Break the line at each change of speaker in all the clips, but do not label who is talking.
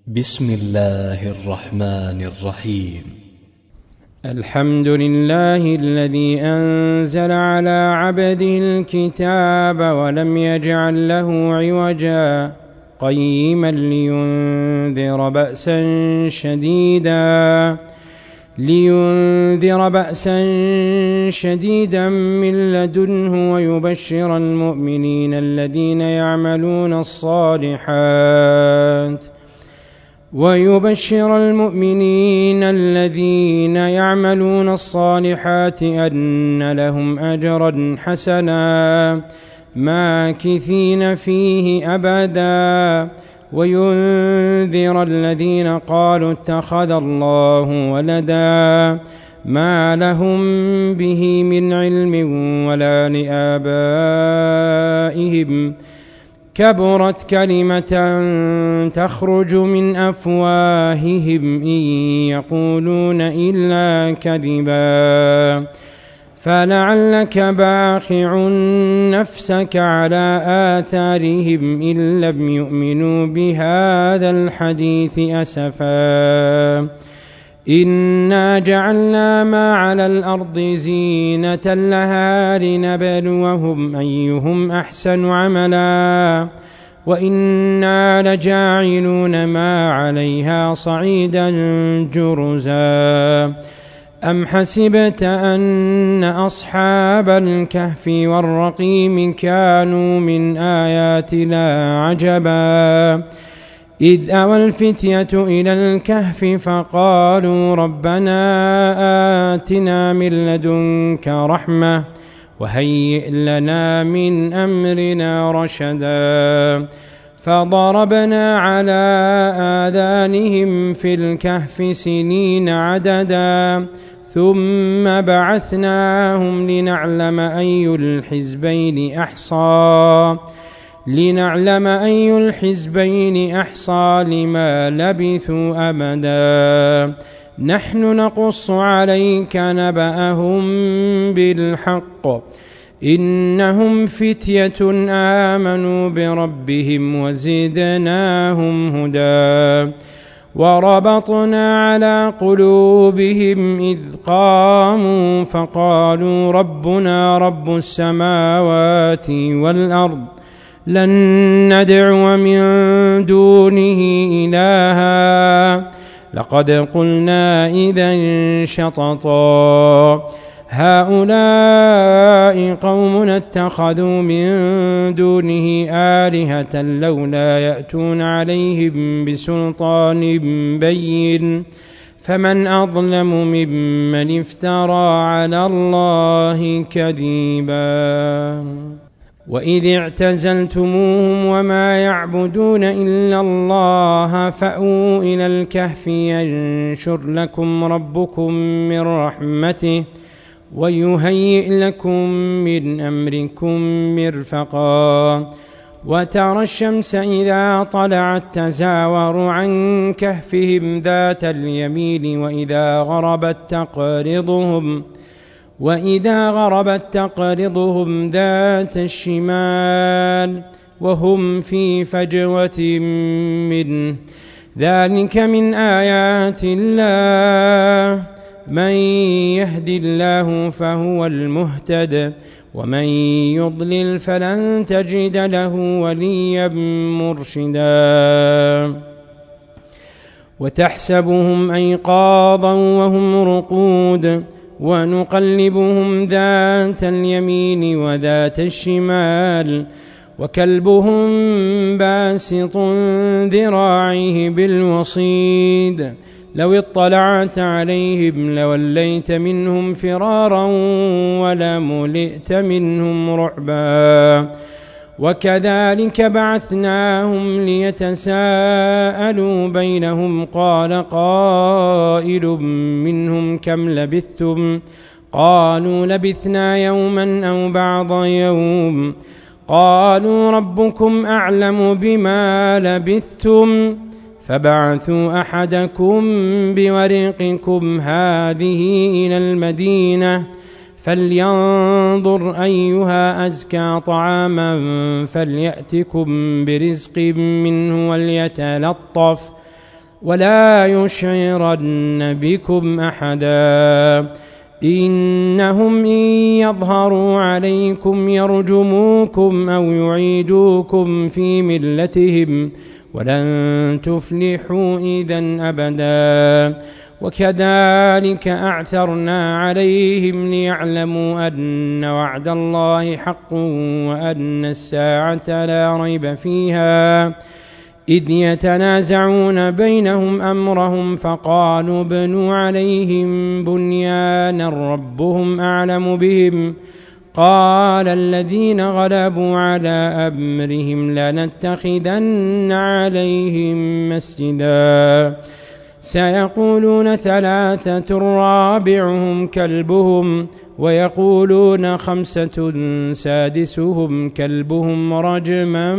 بسم الله الرحمن الرحيم.
الحمد لله الذي أنزل على عبده الكتاب ولم يجعل له عوجا قيما لينذر بأسا شديدا من لدنه ويبشر المؤمنين الذين يعملون الصالحات أن لهم أجرا حسنا ماكثين فيه أبدا وينذر الذين قالوا اتخذ الله ولدا ما لهم به من علم ولا لآبائهم كبرت كلمة تخرج من أفواههم إن يقولون إلا كذبا فلعلك باخع نفسك على آثارهم إن لم يؤمنوا بهذا الحديث أسفا إنا جعلنا ما على الأرض زينة لها لنبلوهم أيهم أحسن عملا وإنا لجاعلون ما عليها صعيدا جرزا أم حسبت أن أصحاب الكهف والرقيم كانوا من آياتنا عجبا إذ أوى الفتية إلى الكهف فقالوا ربنا آتنا من لدنك رحمة وهيئ لنا من أمرنا رشدا فضربنا على آذانهم في الكهف سنين عددا ثم بعثناهم لنعلم أي الحزبين أحصى لما لبثوا أمدا نحن نقص عليك نبأهم بالحق إنهم فتية آمنوا بربهم وزدناهم هدى وربطنا على قلوبهم إذ قاموا فقالوا ربنا رب السماوات والأرض لن ندعو من دونه إلها لقد قلنا إذا شططا هؤلاء قومنا اتخذوا من دونه آلهة لولا يأتون عليهم بسلطان بين فمن أظلم ممن افترى على الله كذبا وإذ اعتزلتموهم وما يعبدون إلا الله فأووا إلى الكهف ينشر لكم ربكم من رحمته ويهيئ لكم من أمركم مرفقا وترى الشمس إذا طلعت تزاور عن كهفهم ذات اليمين وإذا غربت تقرضهم ذات الشمال وهم في فجوة منه ذلك من آيات الله من يهد الله فهو المهتد ومن يضلل فلن تجد له وليا مرشدا وتحسبهم أيقاظا وهم رقود ونقلبهم ذات اليمين وذات الشمال وكلبهم باسط ذراعيه بالوصيد لو اطلعت عليهم لوليت منهم فرارا ولملئت منهم رعبا وكذلك بعثناهم ليتساءلوا بينهم قال قائل منهم كم لبثتم قالوا لبثنا يوما أو بعض يوم قالوا ربكم أعلم بما لبثتم فبعثوا أحدكم بورقكم هذه إلى المدينة فلينظر أيها أزكى طعاما فليأتكم برزق منه ولا يشعرن بكم أحدا إنهم إن يظهروا عليكم يرجموكم أو يعيدوكم في ملتهم ولن تفلحوا إذن أبدا وكذلك أعثرنا عليهم ليعلموا أن وعد الله حق وأن الساعة لا ريب فيها إذ يتنازعون بينهم أمرهم فقالوا ابنوا عليهم بنيانا ربهم أعلم بهم قال الذين غلبوا على أمرهم لنتخذن عليهم مسجدا سيقولون ثلاثة رابعهم كلبهم ويقولون خمسة سادسهم كلبهم رجما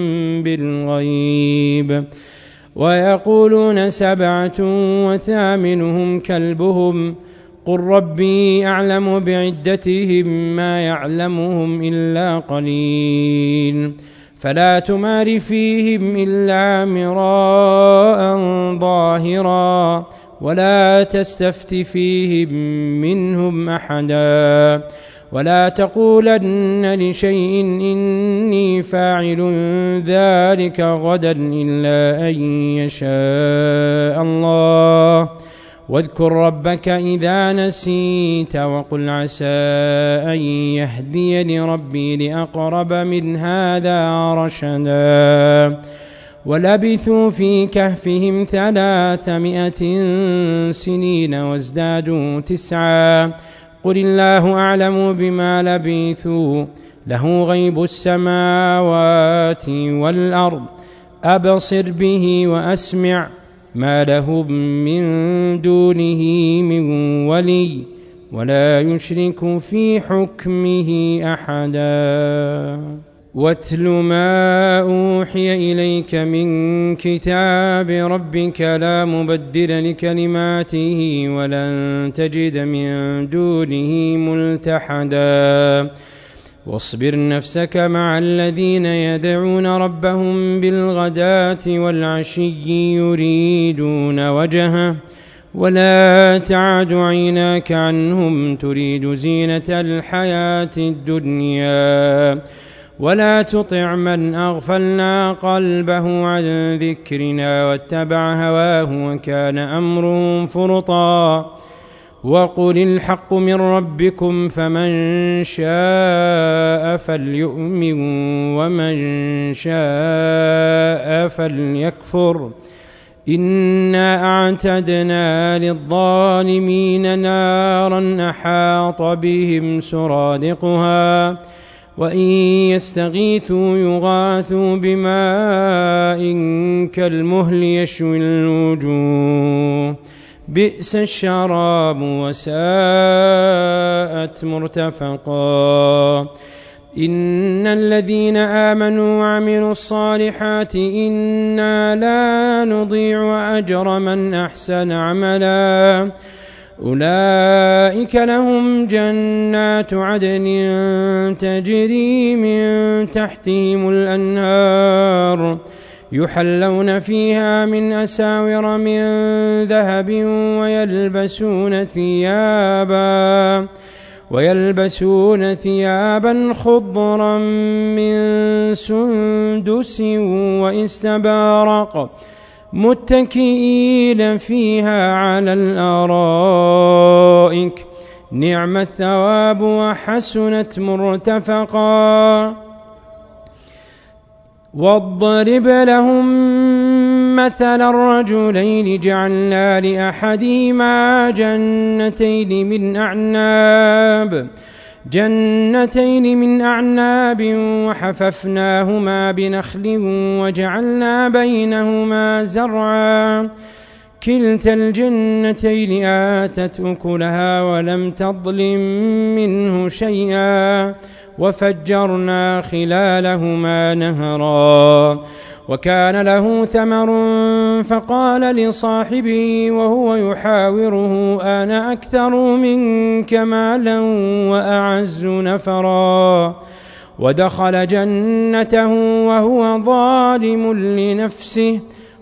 بالغيب ويقولون سبعة وثامنهم كلبهم قل ربي أعلم بعدتهم ما يعلمهم إلا قليل فلا تمار فيهم إلا مراء ظاهرا ولا تستفت فيهم منهم أحدا ولا تقولن لشيء إني فاعل ذلك غدا إلا أن يشاء الله واذكر ربك إذا نسيت وقل عسى أن يهديني ربي لأقرب من هذا رشدا ولبثوا في كهفهم 300 سنين وازدادوا 9 قل الله أعلم بما لبثوا له غيب السماوات والأرض أبصر به وأسمع ما لهم من دونه من ولي ولا يشرك في حكمه أحدا واتل ما أوحي إليك من كتاب ربك لا مبدل لكلماته ولن تجد من دونه ملتحدا واصبر نفسك مع الذين يدعون ربهم بالغداة والعشي يريدون وجهه ولا تعد عيناك عنهم تريد زينة الحياة الدنيا ولا تطع من أغفلنا قلبه عن ذكرنا واتبع هواه وكان أمره فرطا وقل الحق من ربكم فمن شاء فليؤمن ومن شاء فليكفر إنا أعتدنا للظالمين نارا أحاط بهم سرادقها وإن يستغيثوا يغاثوا بماء كالمهل يشوي الوجوه بئس الشراب وساءت مرتفقا إن الذين آمنوا وعملوا الصالحات إنا لا نضيع أجر من أحسن عملا أولئك لهم جنات عدن تجري من تحتهم الأنهار يحلون فيها من أساور من ذهب ويلبسون ثيابا خضرا من سندس واستبرق متكئين فيها على الأرائك نعم الثواب وحسنت مرتفقا واضرب لهم مثل الرجلين جعلنا لأحدهما جنتين من أعناب وحففناهما بنخل وجعلنا بينهما زرعا كلتا الجنتين آتت أكلها ولم تظلم منه شيئا وفجرنا خلالهما نهرا وكان له ثمر فقال لصاحبه وهو يحاوره أنا أكثر منك مالا وأعز نفرا ودخل جنته وهو ظالم لنفسه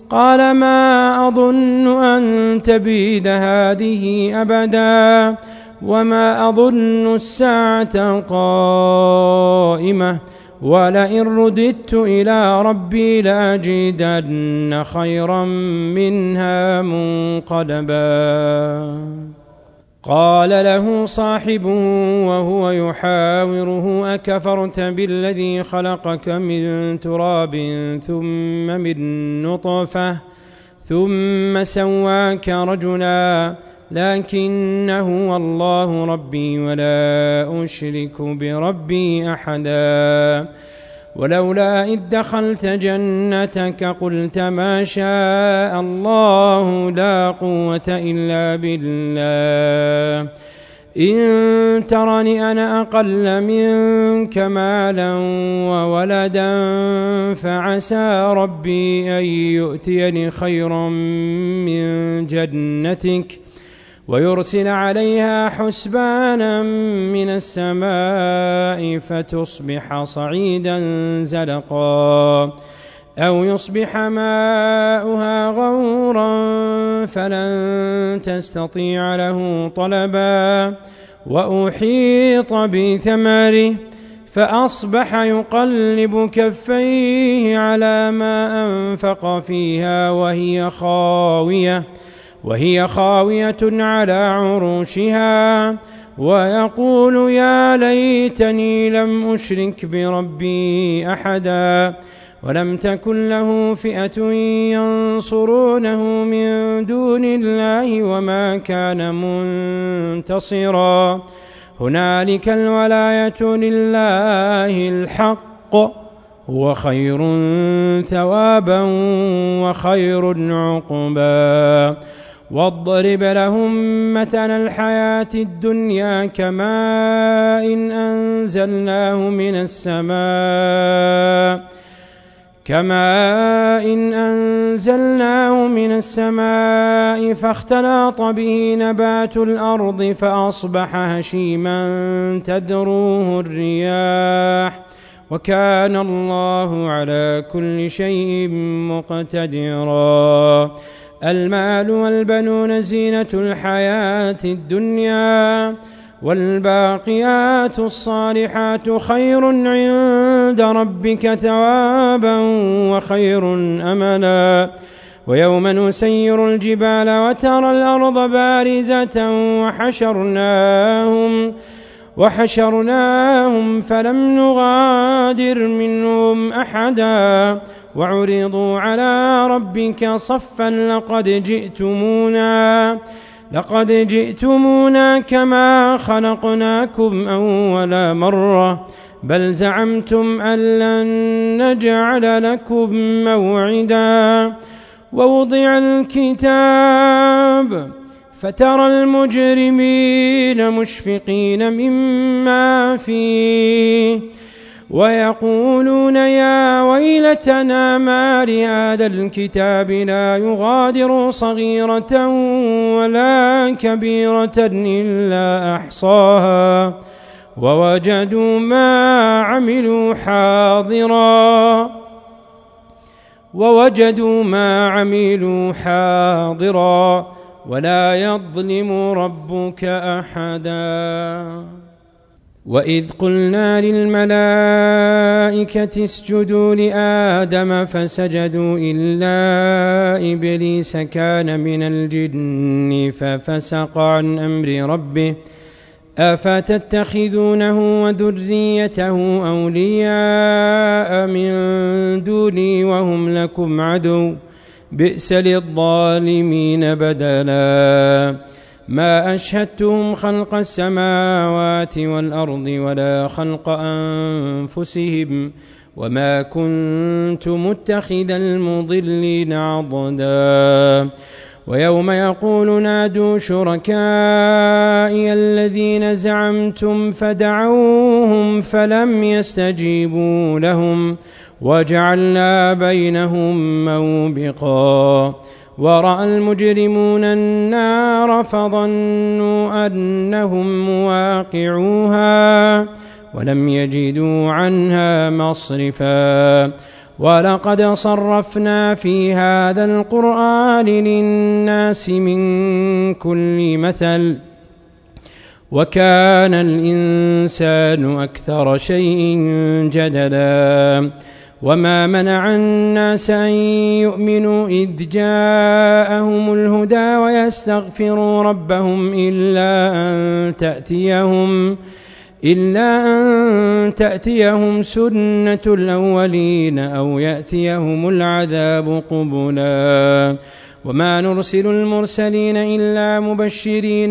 قال ما أظن أن تبيد هذه أبدا وما أظن الساعة قائمة ولئن رددت إلى ربي لأجدن خيرا منها منقلبا. قال له صاحبه وهو يحاوره أكفرت بالذي خلقك من تراب ثم من نطفة ثم سواك رجلا لكنه والله ربي ولا أشرك بربي أحدا. ولولا إذ دخلت جنتك قلت ما شاء الله لا قوة إلا بالله إن ترني أنا أقل منك مالا وولدا فعسى ربي أن يؤتيني خيرا من جنتك ويرسل عليها حسبانا من السماء فتصبح صعيدا زلقا أو يصبح ماؤها غورا فلن تستطيع له طلبا. وأحيط بثمره فأصبح يقلب كفيه على ما أنفق فيها وهي خاوية على عروشها ويقول يا ليتني لم أشرك بربي أحدا ولم تكن له فئة ينصرونه من دون الله وما كان منتصرا. هنالك الولاية لله الحق هو خير ثوابا وخير عقبا. واضرب لهم مثل الحياة الدنيا كماء أنزلناه من السماء فاختلط به نبات الأرض فأصبح هشيما تذروه الرياح وكان الله على كل شيء مقتدرا. المال والبنون زينة الحياة الدنيا والباقيات الصالحات خير عند ربك ثوابا وخير أملا. ويوم نسير الجبال وترى الأرض بارزة وحشرناهم فلم نغادر منهم أحدا وعرضوا على ربك صفا لقد جئتمونا كما خلقناكم أول مرة بل زعمتم أن لن نجعل لكم موعدا. ووضع الكتاب فترى المجرمين مشفقين مما فيه ويقولون يا ويلتنا ما لهذا الكتاب لا يغادر صغيرة ولا كبيرة إلا أحصاها ووجدوا ما عملوا حاضرا ولا يظلم ربك أحدا. وإذ قلنا للملائكة اسجدوا لآدم فسجدوا إلا إبليس كان من الجن ففسق عن أمر ربه أفتتخذونه وذريته أولياء من دوني وهم لكم عدو بئس للظالمين بدلا. ما أشهدتهم خلق السماوات والأرض ولا خلق أنفسهم وما كنت متخذ المضلين عضدا. ويوم يقول نادوا شركائي الذين زعمتم فدعوهم فلم يستجيبوا لهم وجعلنا بينهم موبقا. ورأى المجرمون النار فظنوا أنهم مواقعوها ولم يجدوا عنها مصرفا ولقد صرفنا في هذا القرآن للناس من كل مثل وكان الإنسان أكثر شيء جدلا وما منع الناس أن يؤمنوا إذ جاءهم الهدى ويستغفروا ربهم إلا أن تأتيهم سنة الأولين أو يأتيهم العذاب قبلا وما نرسل المرسلين إلا مبشرين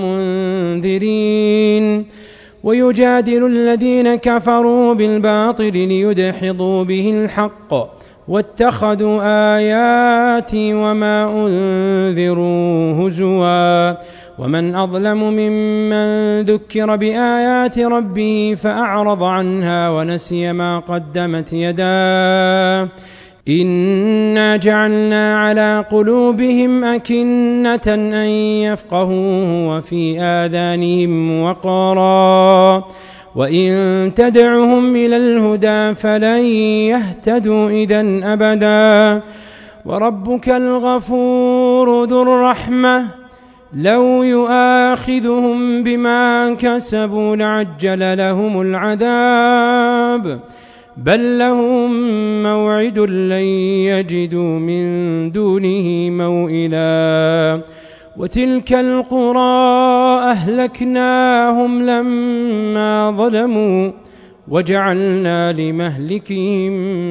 ومنذرين ويجادل الذين كفروا بالباطل ليدحضوا به الحق واتخذوا آياتي وما أنذروا هزوا ومن أظلم ممن ذكر بآيات ربه فأعرض عنها ونسي ما قدمت يداه إنا جعلنا على قلوبهم أكنة أن يفقهوه وفي آذانهم وقرا وإن تدعهم إلى الهدى فلن يهتدوا إذن أبدا وربك الغفور ذو الرحمة لو يؤاخذهم بما كسبوا لعجل لهم العذاب بل لهم موعد لن يجدوا من دونه موئلا وتلك القرى أهلكناهم لما ظلموا وجعلنا لمهلكهم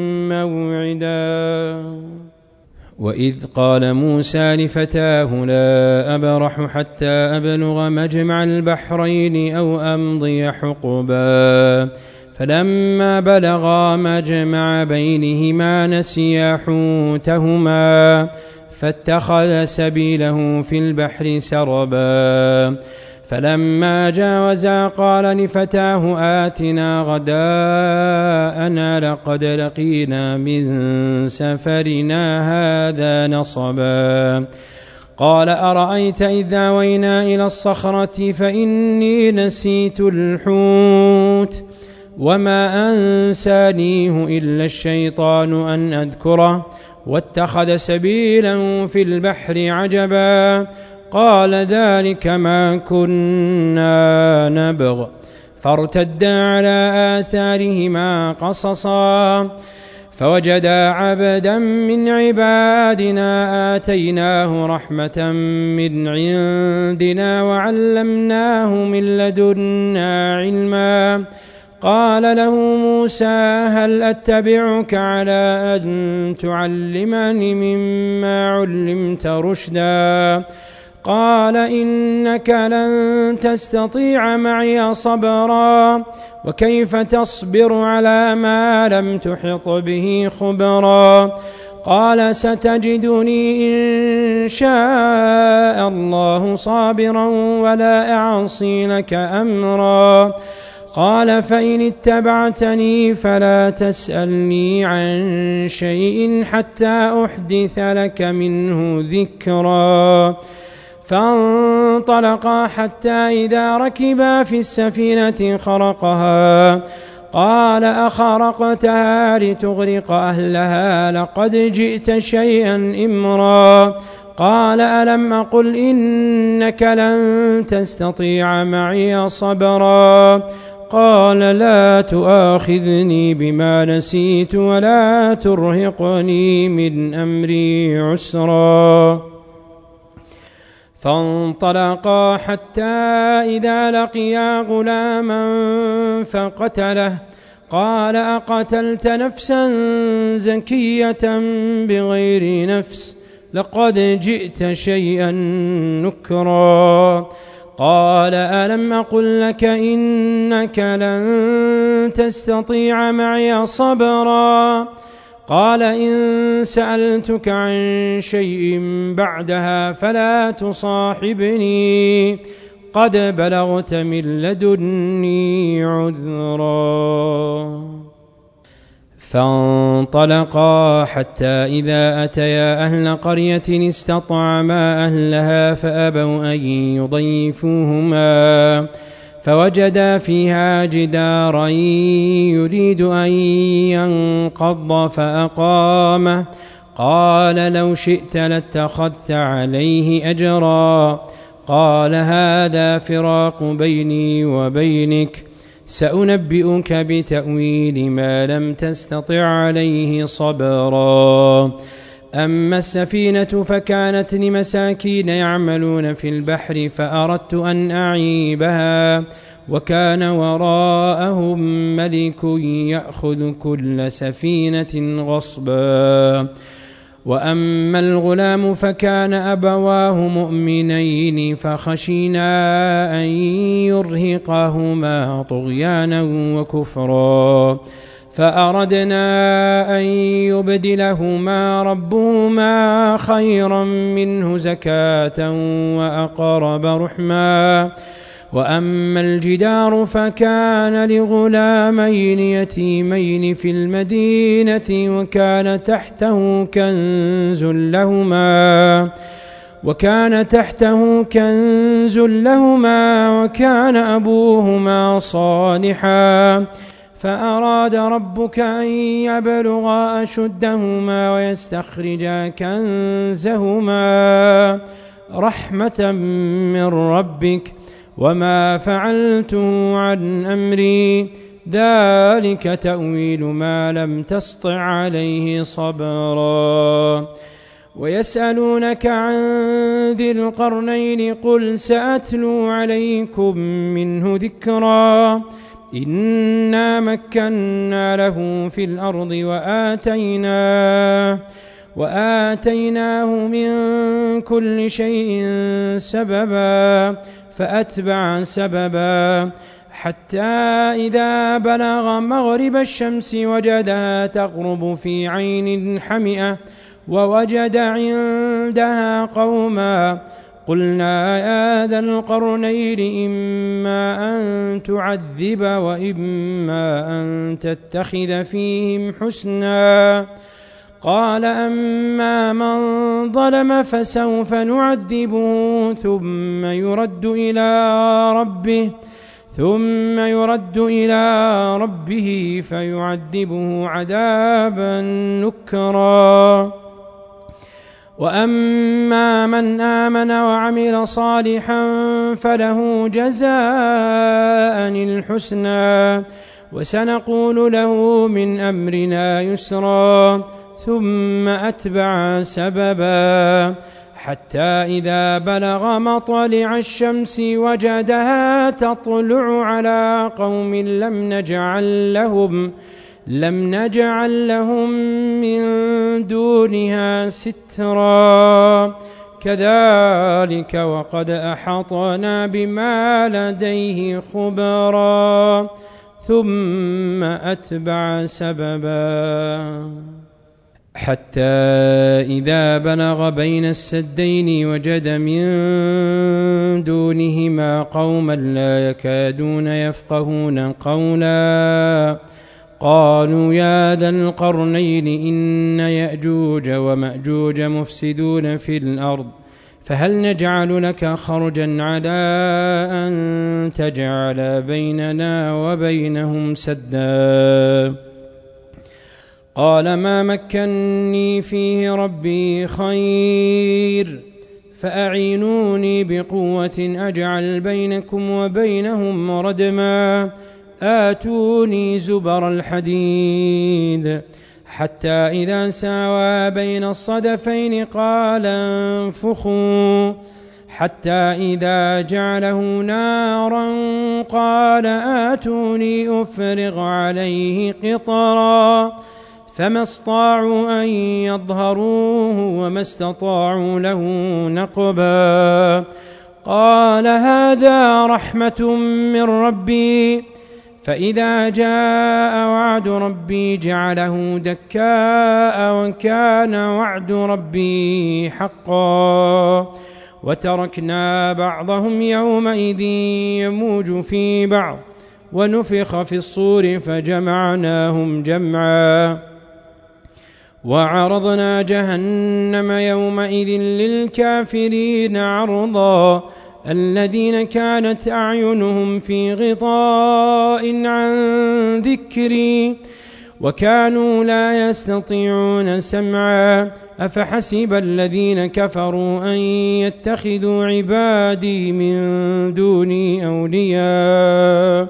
موعدا وإذ قال موسى لفتاه لا أبرح حتى أبلغ مجمع البحرين أو أمضي حقبا فلما بلغا مجمع بينهما نسيا حوتهما فاتخذ سبيله في البحر سربا فلما جاوزا قال لفتاه آتنا غداءنا لقد لقينا من سفرنا هذا نصبا قال أرأيت إذ آوينا إلى الصخرة فإني نسيت الحوت وما أنسانيه إلا الشيطان أن أذكره واتخذ سبيلا في البحر عجبا قال ذلك ما كنا نبغ فارتدا على آثارهما قصصا فوجدا عبدا من عبادنا آتيناه رحمة من عندنا وعلمناه من لدنا علما قال له موسى هل أتبعك على أن تعلمني مما علمت رشدا قال إنك لن تستطيع معي صبرا وكيف تصبر على ما لم تحط به خبرا قال ستجدني إن شاء الله صابرا ولا أعصي لك أمرا قال فإن اتبعتني فلا تسألني عن شيء حتى أحدث لك منه ذكرا فانطلقا حتى إذا ركبا في السفينة خرقها قال أخرقتها لتغرق أهلها لقد جئت شيئا إمرا قال ألم أقل إنك لن تستطيع معي صبرا قال لا تؤاخذني بما نسيت ولا ترهقني من أمري عسرا فانطلقا حتى إذا لقيا غلاما فقتله قال أقتلت نفسا زكية بغير نفس لقد جئت شيئا نكرا قال ألم أقل لك إنك لن تستطيع معي صبرا قال إن سألتك عن شيء بعدها فلا تصاحبني قد بلغت من لدني عذرا فانطلقا حتى إذا أتيا أهل قرية استطعما أهلها فأبوا أن يضيفوهما فوجدا فيها جدارا يريد أن ينقض فأقامه قال لو شئت لاتخذت عليه أجرا قال هذا فراق بيني وبينك سأنبئك بتأويل ما لم تستطع عليه صبرا أما السفينة فكانت لمساكين يعملون في البحر فأردت أن أعيبها وكان وراءهم ملك يأخذ كل سفينة غصبا وأما الغلام فكان أبواه مؤمنين فخشينا أن يرهقهما طغيانا وكفرا فأردنا أن يبدلهما ربهما خيرا منه زكاة وأقرب رحما وأما الجدار فكان لغلامين يتيمين في المدينة وكان تحته كنز لهما وكان أبوهما صالحا فأراد ربك أن يبلغا أشدهما ويستخرجا كنزهما رحمة من ربك وما فعلته عن أمري ذلك تأويل ما لم تسطع عليه صبرا ويسألونك عن ذي القرنين قل سأتلو عليكم منه ذكرا إنا مكنا له في الأرض وآتيناه من كل شيء سببا فأتبع سببا حتى إذا بلغ مغرب الشمس وجدها تغرب في عين حمئة ووجد عندها قوما قلنا يا ذا القرنين إما أن تعذب وإما أن تتخذ فيهم حسنا قال أما من ظلم فسوف نعذبه ثم يرد إلى ربه فيعذبه عذابا نكرا وأما من آمن وعمل صالحا فله جزاء الحسنى وسنقول له من أمرنا يسرا ثم أتبع سببا حتى إذا بلغ مطلع الشمس وجدها تطلع على قوم لم نجعل لهم من دونها سترا كذلك وقد أحطنا بما لديه خبرا ثم أتبع سببا حتى إذا بلغ بين السدين وجد من دونهما قوما لا يكادون يفقهون قولا قالوا يا ذا القرنين إن يأجوج ومأجوج مفسدون في الأرض فهل نجعل لك خرجا على أن تجعل بيننا وبينهم سدا قال ما مكني فيه ربي خير فأعينوني بقوة أجعل بينكم وبينهم ردما آتوني زبر الحديد حتى إذا ساوى بين الصدفين قال انفخوا حتى إذا جعله نارا قال آتوني أفرغ عليه قطرا فما استطاعوا أن يظهروه وما استطاعوا له نقبا قال هذا رحمة من ربي فإذا جاء وعد ربي جعله دكاء وكان وعد ربي حقا وتركنا بعضهم يومئذ يموج في بعض ونفخ في الصور فجمعناهم جمعا وعرضنا جهنم يومئذ للكافرين عرضا الذين كانت أعينهم في غطاء عن ذكري وكانوا لا يستطيعون سمعا أفحسب الذين كفروا أن يتخذوا عبادي من دوني أولياء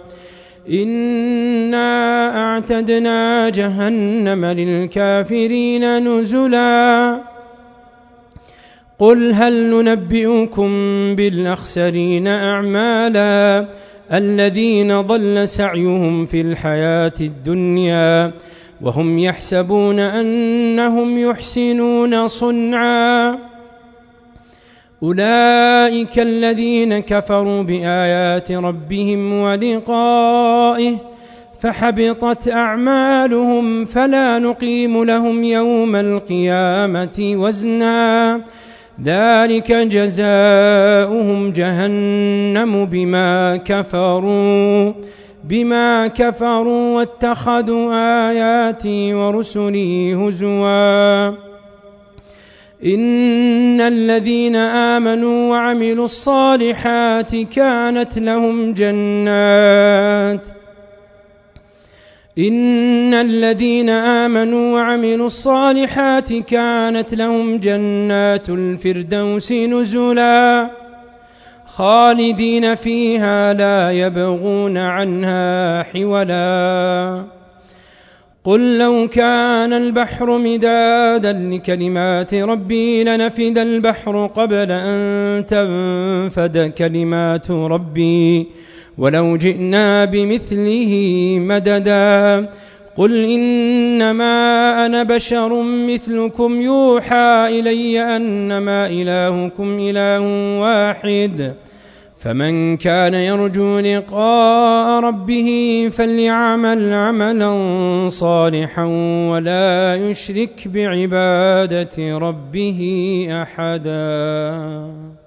إنا أعتدنا جهنم للكافرين نزلا قل هل ننبئكم بالأخسرين أعمالا الذين ضل سعيهم في الحياة الدنيا وهم يحسبون أنهم يحسنون صنعا أولئك الذين كفروا بآيات ربهم ولقائه فحبطت أعمالهم فلا نقيم لهم يوم القيامة وزنا ذلك جزاؤهم جهنم بما كفروا واتخذوا آياتي ورسلي هزوا إن الذين آمنوا وعملوا الصالحات كانت لهم جنات الفردوس نزلا خالدين فيها لا يبغون عنها حولا قل لو كان البحر مدادا لكلمات ربي لنفد البحر قبل أن تنفد كلمات ربي ولو جئنا بمثله مددا قل إنما أنا بشر مثلكم يوحى إلي أنما إلهكم إله واحد فمن كان يرجو لقاء ربه فليعمل عملا صالحا ولا يشرك بعبادة ربه أحدا.